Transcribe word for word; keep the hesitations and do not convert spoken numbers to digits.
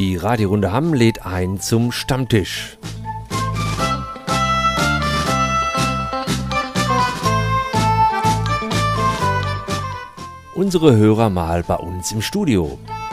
Die Radiorunde Hamm lädt ein zum Stammtisch. Unsere Hörer mal bei uns im Studio.